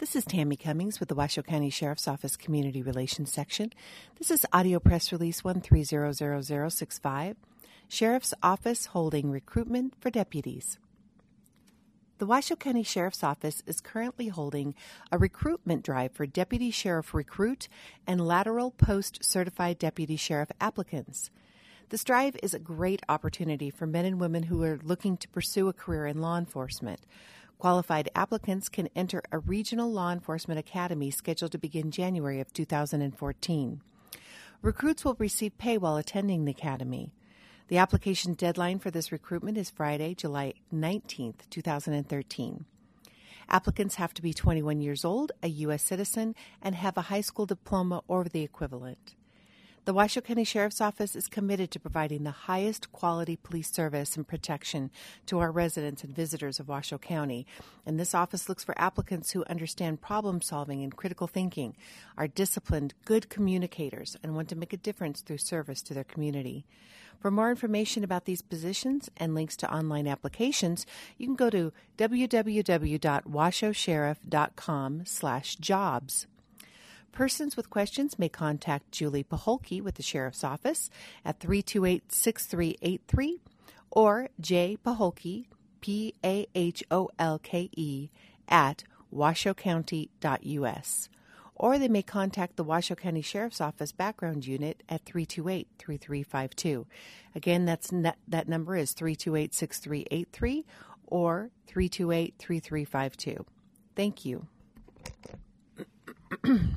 This is Tammy Cummings with the Washoe County Sheriff's Office Community Relations Section. This is audio press release 130065, Sheriff's Office holding recruitment for deputies. The Washoe County Sheriff's Office is currently holding a recruitment drive for Deputy Sheriff Recruit and Lateral Post Certified Deputy Sheriff applicants. This drive is a great opportunity for men and women who are looking to pursue a career in law enforcement. Qualified applicants can enter a regional law enforcement academy scheduled to begin January of 2014. Recruits will receive pay while attending the academy. The application deadline for this recruitment is Friday, July 19th, 2013. Applicants have to be 21 years old, a U.S. citizen, and have a high school diploma or the equivalent. The Washoe County Sheriff's Office is committed to providing the highest quality police service and protection to our residents and visitors of Washoe County, and this office looks for applicants who understand problem solving and critical thinking, are disciplined, good communicators, and want to make a difference through service to their community. For more information about these positions and links to online applications, you can go to www.washoesheriff.com/jobs. Persons with questions may contact Julie Paholke with the Sheriff's Office at 328-6383 or J. Paholke, Paholke, at washoecounty.us. Or they may contact the Washoe County Sheriff's Office Background Unit at 328-3352. Again, that number is 328-6383 or 328-3352. Thank you.